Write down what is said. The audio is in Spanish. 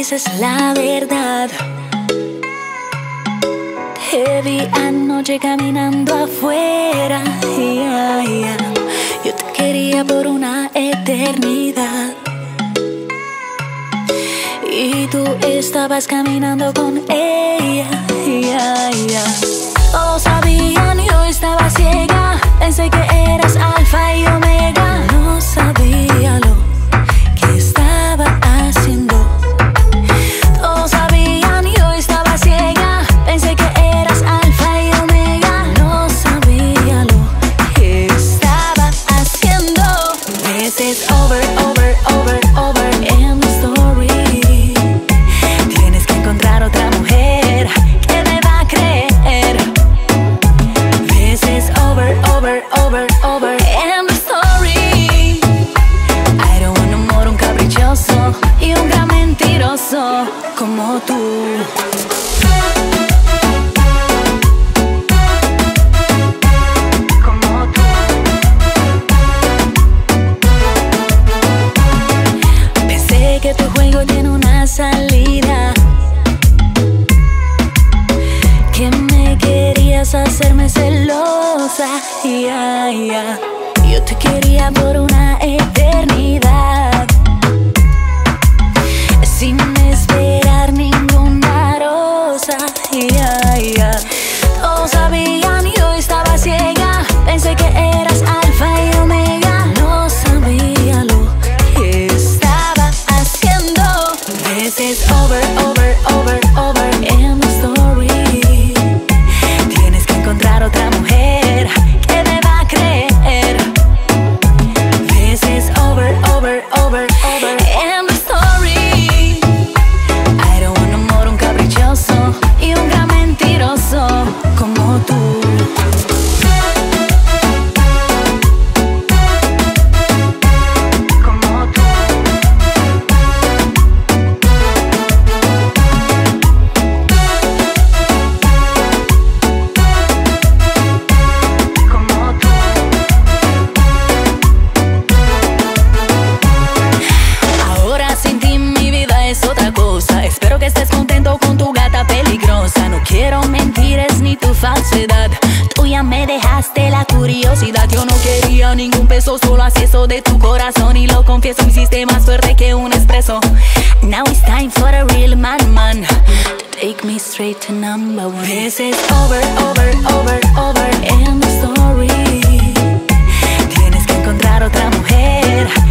dices la verdad. Te vi anoche caminando afuera, Yo te quería por una eternidad. Y tú estabas caminando con ella, Todos sabían, yo estaba ciega. Pensé que eras alfa y omega. No sabía lo que estaba haciendo. Todos sabían, yo estaba ciega. Pensé que eras alfa y omega. No sabía lo que estaba haciendo. This is over, over, over, over. End of story. Tienes que encontrar otra mujer que me va a creer. This is over, over, over, over. End of story. I don't want no more, un caprichoso y un gran mentiroso como tú. Que tu juego tiene una salida, que me querías hacerme celosa, Yo te quería por una eternidad, sin esperar ninguna rosa, Todos sabían, yo estaba ciega. Pensé que eras alfa y omega. No sabía lo que estaba haciendo. This is over, over, over, over. End of story. Tienes que encontrar otra mujer que me va a creer. This is over, over, over, over. End of story. I don't want no more, un caprichoso y un gran mentiroso como tú. Espero que estés contento con tu gata peligrosa. No quiero mentiras ni tu falsedad. Tú ya me dejaste la curiosidad. Yo no quería ningún peso, solo acceso de tu corazón. Y lo confieso, me hiciste más fuerte que un espresso. Now it's time for a real man, to take me straight to number one. This is over, over, over, over. End of story. Tienes que encontrar otra mujer